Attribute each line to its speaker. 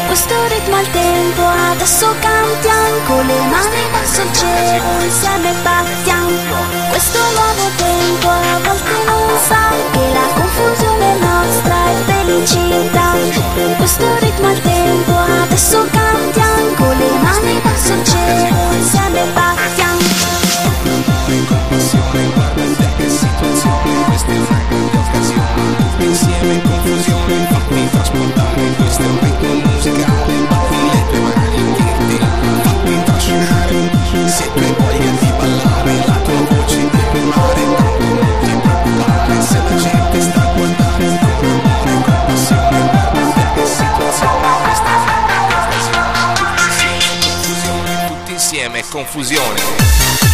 Speaker 1: Questo ritmo al tempo, adesso cantiamo, con le mani verso il cielo, insieme battiamo. Questo nuovo tempo a volte non sa che la confusione nostra è felicità. Questo ritmo al tempo, adesso cantiamo, con le mani verso il cielo, insieme battiamo.
Speaker 2: Insieme in confusione, fammi trasportare in questo ritmo musicale. Batti le tue mani, dirti, fammi trascinare. Se tu hai voglia di ballare, la tua voce deve urlare. Non ti preoccupare se la gente sta a guardare. Non si preoccupare che situazione questa è. Confusione, tutti insieme, confusione.